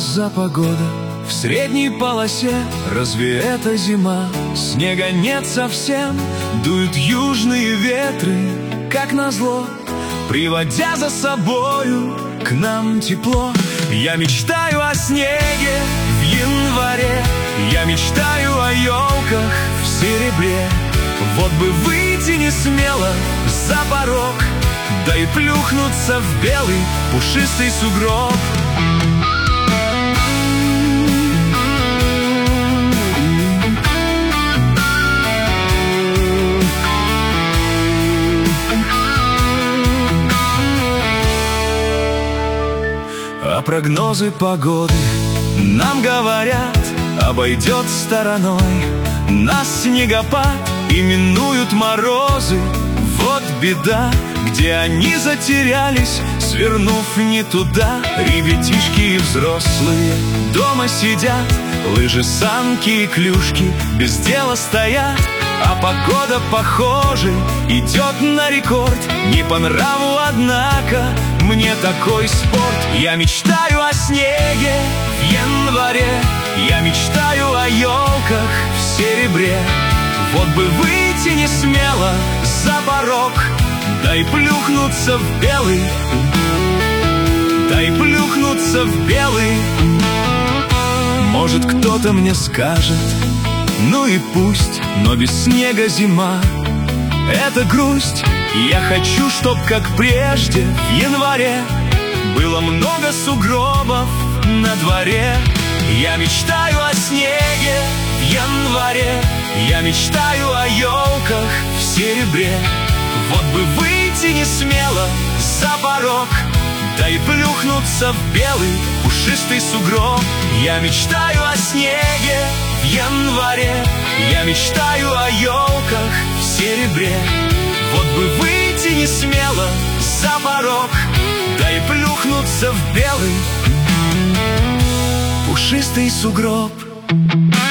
за погода в средней полосе? Разве это зима? Снега нет совсем. Дуют южные ветры, как назло, приводя за собою к нам тепло. Я мечтаю о снеге в январе, я мечтаю о елках в серебре. Вот бы выйти не смело за порог, да и плюхнуться в белый пушистый сугроб. А прогнозы погоды нам говорят, обойдет стороной нас снегопад и минуют морозы. Вот беда, где они затерялись, свернув не туда. Ребятишки и взрослые дома сидят, лыжи, санки и клюшки без дела стоят. А погода, похоже, идет на рекорд. Не по нраву, однако, мне такой спорт. Я мечтаю о снеге в январе, я мечтаю о елках в серебре. Вот бы выйти не смело за порог, да и плюхнуться в белый, да и плюхнуться в белый. Может, кто-то мне скажет: ну и пусть, но без снега зима — это грусть. Я хочу, чтоб, как прежде, в январе было много сугробов на дворе. Я мечтаю о снеге в январе, я мечтаю о елках в серебре. Вот бы выйти не смело за порог, да и плюхнуться в белый пушистый сугроб. Я мечтаю о снеге в январе, я мечтаю о елках в серебре. Вот бы выйти не смело за порог, да и плюхнуться в белый пушистый сугроб.